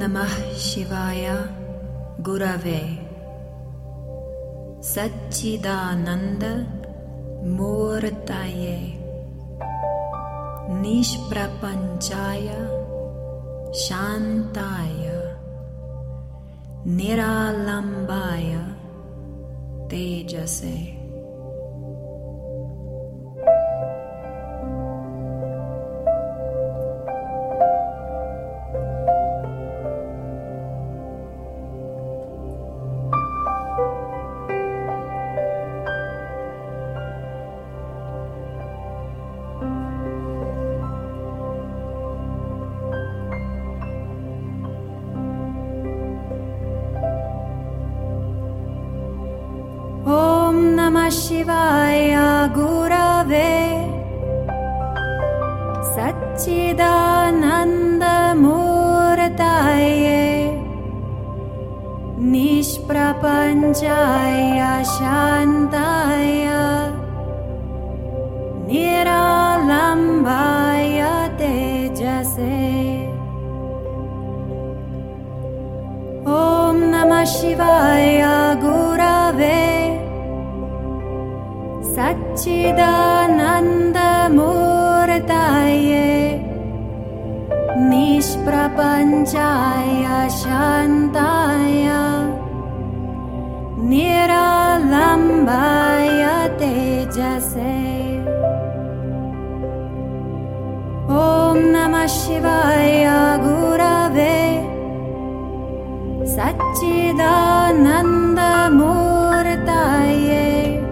Namah Shivaya Gurave Satchidananda Murtaye Nishprapanchaya Shantaya Niralambaya Tejase. Om Namah Shivaya Gurave Satchidananda Murtaye Nishprapanchaya Shantaya Niralambaya Tejase. Om Namah Shivaya Gurave Satchidananda Murtaye Nishprapanchaya Shantaya Niralambaya Tejase. Om Namah Shivaya Gurave Satchidananda Murtaye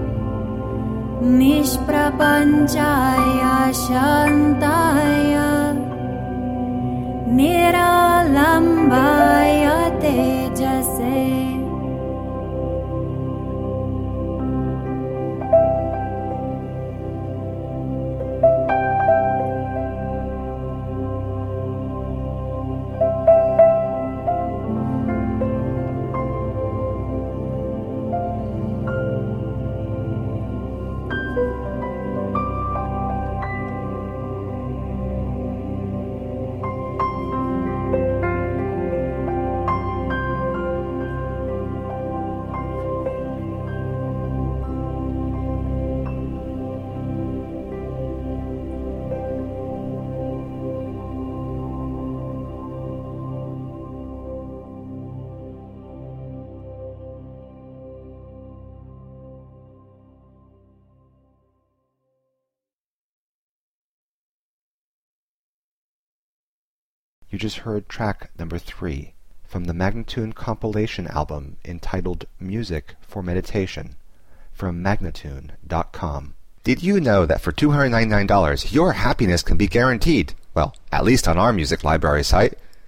Nishprapanchaya Shantaya Niralambaya Tejase. You just heard track number 3 from the Magnatune compilation album entitled Music for Meditation from Magnatune.com. Did you know that for $299 your happiness can be guaranteed? Well, at least on our music library site.